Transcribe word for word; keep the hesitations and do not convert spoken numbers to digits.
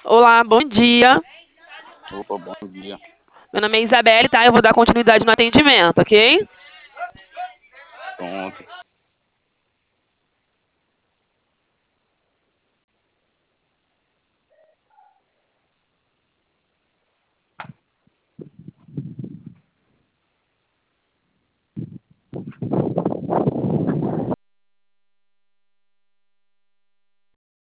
Olá, bom dia. Opa, bom dia. Meu nome é Isabelle, tá? Eu vou dar continuidade no atendimento, ok? Pronto.